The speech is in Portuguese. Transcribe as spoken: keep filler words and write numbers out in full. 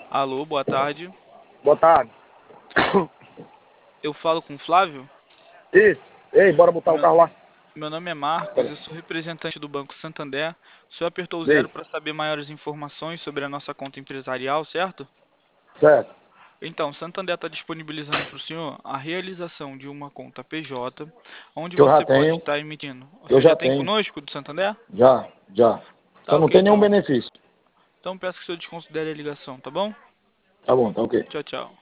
Alô, boa tarde. Boa tarde. Eu falo com o Flávio? Isso. Ei, bora botar o Meu, carro lá. meu nome é Marcos, eu sou representante do Banco Santander. O senhor apertou o zero Isso. para saber maiores informações sobre a nossa conta empresarial, certo? Certo. Então, o Santander está disponibilizando para o senhor a realização de uma conta P J, onde Que eu já você pode tenho. estar emitindo. O Eu senhor já já tem tenho. conosco do Santander? Já, já. Tá Só não ok, tem nenhum então. benefício. Então peço que o senhor desconsidere a ligação, tá bom? Tá bom, tá ok. Tchau, tchau.